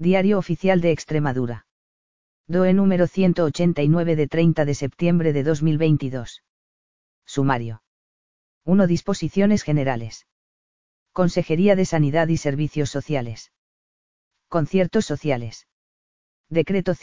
Diario Oficial de Extremadura. DOE número 189 de 30 de septiembre de 2022. Sumario. 1. Disposiciones generales. Consejería de Sanidad y Servicios Sociales. Conciertos sociales. Decreto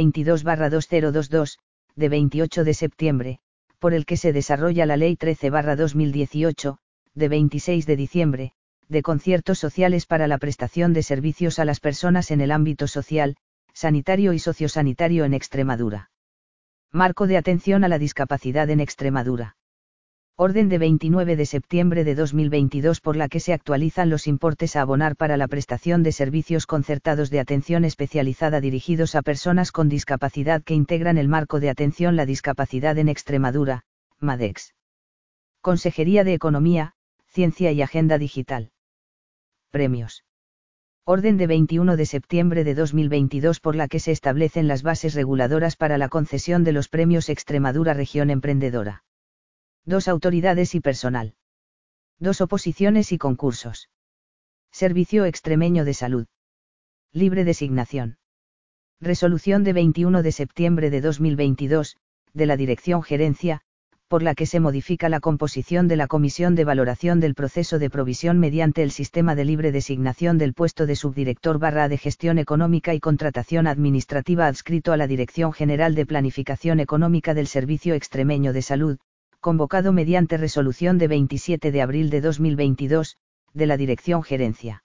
122/2022, de 28 de septiembre, por el que se desarrolla la Ley 13/2018, de 26 de diciembre, de conciertos sociales para la prestación de servicios a las personas en el ámbito social, sanitario y sociosanitario en Extremadura. Marco de atención a la discapacidad en Extremadura. Orden de 29 de septiembre de 2022 por la que se actualizan los importes a abonar para la prestación de servicios concertados de atención especializada dirigidos a personas con discapacidad que integran el Marco de Atención a la Discapacidad en Extremadura, MADEX. Consejería de Economía, Ciencia y Agenda Digital. Premios. Orden de 21 de septiembre de 2022 por la que se establecen las bases reguladoras para la concesión de los premios Extremadura Región Emprendedora. 2 autoridades y personal. 2 oposiciones y concursos. Servicio Extremeño de Salud. Libre designación. Resolución de 21 de septiembre de 2022, de la Dirección Gerencia, por la que se modifica la composición de la Comisión de Valoración del Proceso de Provisión mediante el sistema de libre designación del puesto de subdirector/A de Gestión Económica y Contratación Administrativa adscrito a la Dirección General de Planificación Económica del Servicio Extremeño de Salud, convocado mediante resolución de 27 de abril de 2022, de la Dirección Gerencia.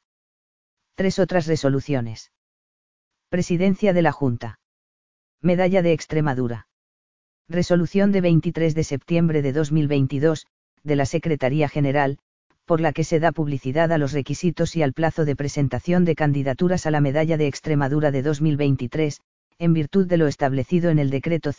3 otras resoluciones. Presidencia de la Junta. Medalla de Extremadura. Resolución de 23 de septiembre de 2022, de la Secretaría General, por la que se da publicidad a los requisitos y al plazo de presentación de candidaturas a la Medalla de Extremadura de 2023, en virtud de lo establecido en el Decreto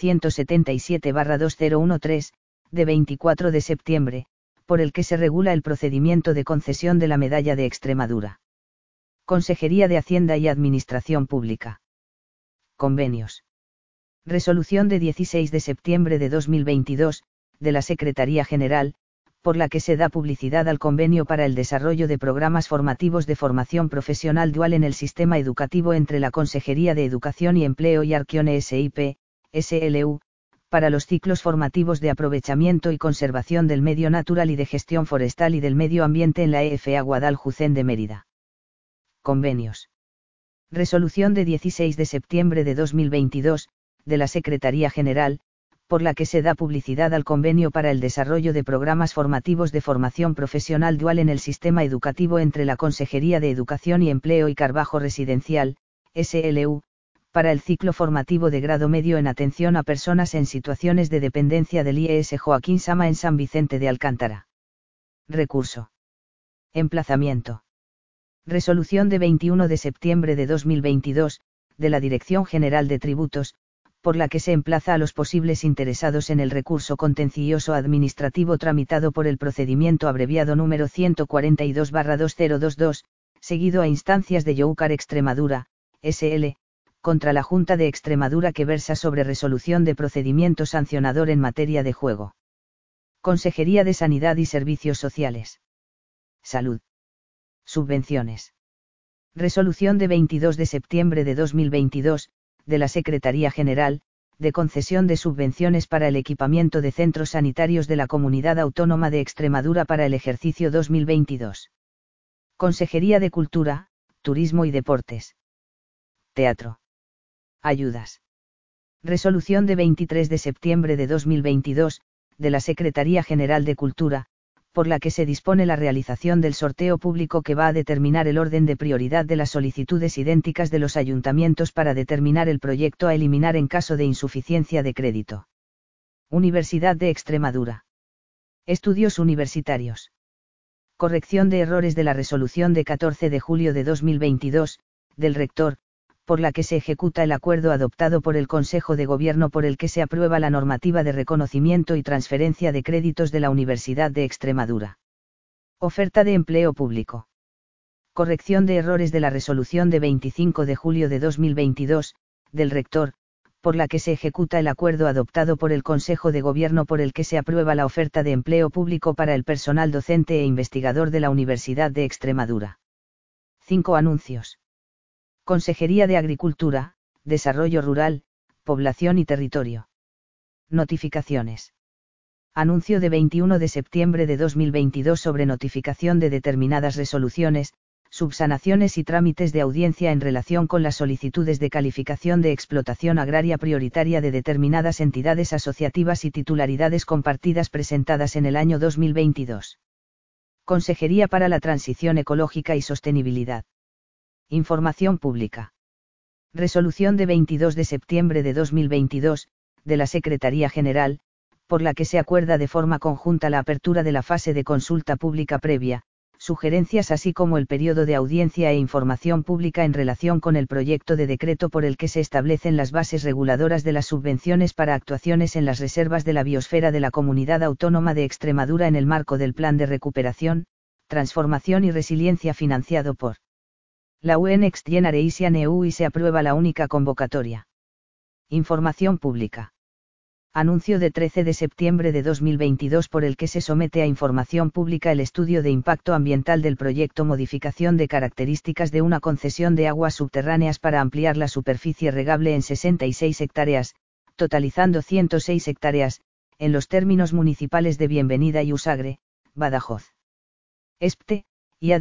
177/2013, de 24 de septiembre, por el que se regula el procedimiento de concesión de la Medalla de Extremadura. Consejería de Hacienda y Administración Pública. Convenios. Resolución de 16 de septiembre de 2022, de la Secretaría General, por la que se da publicidad al convenio para el desarrollo de programas formativos de formación profesional dual en el sistema educativo entre la Consejería de Educación y Empleo y Arquione SIP, SLU, para los ciclos formativos de aprovechamiento y conservación del medio natural y de gestión forestal y del medio ambiente en la EFA Guadaljucén de Mérida. Convenios. Resolución de 16 de septiembre de 2022, de la Secretaría General, por la que se da publicidad al convenio para el desarrollo de programas formativos de formación profesional dual en el sistema educativo entre la Consejería de Educación y Empleo y Carbajo Residencial, SLU, para el ciclo formativo de grado medio en atención a personas en situaciones de dependencia del IES Joaquín Sama en San Vicente de Alcántara. Recurso. Emplazamiento. Resolución de 21 de septiembre de 2022, de la Dirección General de Tributos, por la que se emplaza a los posibles interesados en el recurso contencioso administrativo tramitado por el procedimiento abreviado número 142/2022, seguido a instancias de Youcar Extremadura, SL, contra la Junta de Extremadura que versa sobre resolución de procedimiento sancionador en materia de juego. Consejería de Sanidad y Servicios Sociales. Salud. Subvenciones. Resolución de 22 de septiembre de 2022, de la Secretaría General, de concesión de subvenciones para el equipamiento de centros sanitarios de la Comunidad Autónoma de Extremadura para el ejercicio 2022. Consejería de Cultura, Turismo y Deportes. Teatro. Ayudas. Resolución de 23 de septiembre de 2022, de la Secretaría General de Cultura, por la que se dispone la realización del sorteo público que va a determinar el orden de prioridad de las solicitudes idénticas de los ayuntamientos para determinar el proyecto a eliminar en caso de insuficiencia de crédito. Universidad de Extremadura. Estudios universitarios. Corrección de errores de la resolución de 14 de julio de 2022, del rector, por la que se ejecuta el acuerdo adoptado por el Consejo de Gobierno por el que se aprueba la normativa de reconocimiento y transferencia de créditos de la Universidad de Extremadura. Oferta de empleo público. Corrección de errores de la resolución de 25 de julio de 2022, del rector, por la que se ejecuta el acuerdo adoptado por el Consejo de Gobierno por el que se aprueba la oferta de empleo público para el personal docente e investigador de la Universidad de Extremadura. 5 anuncios. Consejería de Agricultura, Desarrollo Rural, Población y Territorio. Notificaciones. Anuncio de 21 de septiembre de 2022 sobre notificación de determinadas resoluciones, subsanaciones y trámites de audiencia en relación con las solicitudes de calificación de explotación agraria prioritaria de determinadas entidades asociativas y titularidades compartidas presentadas en el año 2022. Consejería para la Transición Ecológica y Sostenibilidad. Información pública. Resolución de 22 de septiembre de 2022, de la Secretaría General, por la que se acuerda de forma conjunta la apertura de la fase de consulta pública previa, sugerencias así como el periodo de audiencia e información pública en relación con el proyecto de decreto por el que se establecen las bases reguladoras de las subvenciones para actuaciones en las reservas de la biosfera de la Comunidad Autónoma de Extremadura en el marco del Plan de Recuperación, Transformación y Resiliencia financiado por la UE Next Generation EU y se aprueba la única convocatoria. Información pública. Anuncio de 13 de septiembre de 2022 por el que se somete a información pública el estudio de impacto ambiental del proyecto modificación de características de una concesión de aguas subterráneas para ampliar la superficie regable en 66 hectáreas, totalizando 106 hectáreas, en los términos municipales de Bienvenida y Usagre, Badajoz. ESPTE, IA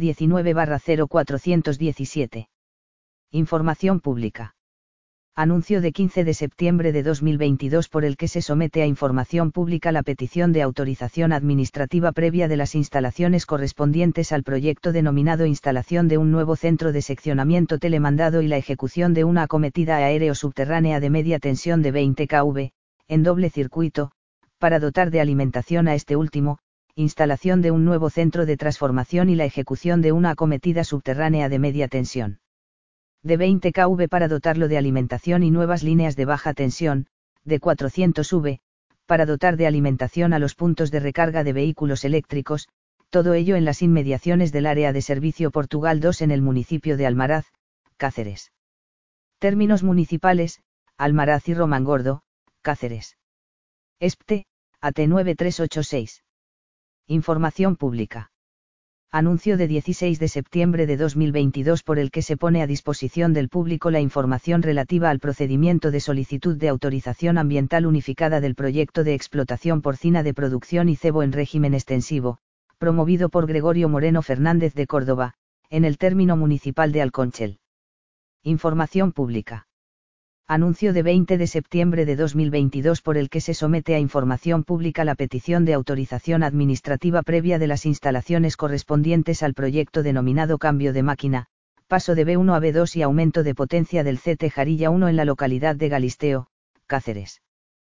19/0417. Información pública. Anuncio de 15 de septiembre de 2022 por el que se somete a información pública la petición de autorización administrativa previa de las instalaciones correspondientes al proyecto denominado instalación de un nuevo centro de seccionamiento telemandado y la ejecución de una acometida aéreo-subterránea de media tensión de 20 kV, en doble circuito, para dotar de alimentación a este último, instalación de un nuevo centro de transformación y la ejecución de una acometida subterránea de media tensión de 20 kV para dotarlo de alimentación y nuevas líneas de baja tensión, de 400 V, para dotar de alimentación a los puntos de recarga de vehículos eléctricos, todo ello en las inmediaciones del área de servicio Portugal 2 en el municipio de Almaraz, Cáceres. Términos municipales, Almaraz y Romangordo, Cáceres. ESPTE, AT 9386. Información pública. Anuncio de 16 de septiembre de 2022 por el que se pone a disposición del público la información relativa al procedimiento de solicitud de autorización ambiental unificada del proyecto de explotación porcina de producción y cebo en régimen extensivo, promovido por Gregorio Moreno Fernández de Córdoba, en el término municipal de Alconchel. Información pública. Anuncio de 20 de septiembre de 2022 por el que se somete a información pública la petición de autorización administrativa previa de las instalaciones correspondientes al proyecto denominado cambio de máquina, paso de B1 a B2 y aumento de potencia del CT Jarilla 1 en la localidad de Galisteo, Cáceres.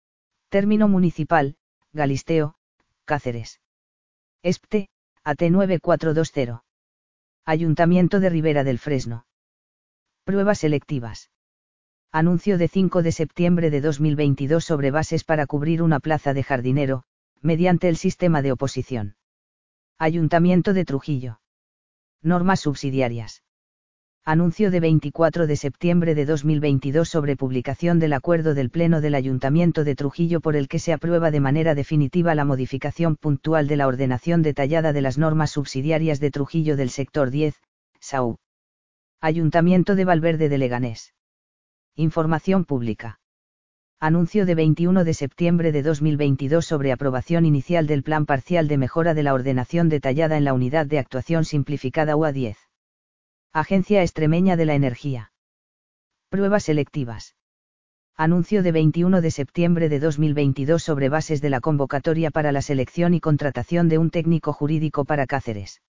Término municipal, Galisteo, Cáceres. ESPTE, AT 9420. Ayuntamiento de Ribera del Fresno. Pruebas selectivas. Anuncio de 5 de septiembre de 2022 sobre bases para cubrir una plaza de jardinero, mediante el sistema de oposición. Ayuntamiento de Trujillo. Normas subsidiarias. Anuncio de 24 de septiembre de 2022 sobre publicación del acuerdo del Pleno del Ayuntamiento de Trujillo por el que se aprueba de manera definitiva la modificación puntual de la ordenación detallada de las normas subsidiarias de Trujillo del sector 10, SAU. Ayuntamiento de Valverde de Leganés. Información pública. Anuncio de 21 de septiembre de 2022 sobre aprobación inicial del Plan Parcial de Mejora de la Ordenación detallada en la Unidad de Actuación Simplificada UA 10. Agencia Extremeña de la Energía. Pruebas selectivas. Anuncio de 21 de septiembre de 2022 sobre bases de la convocatoria para la selección y contratación de un técnico jurídico para Cáceres.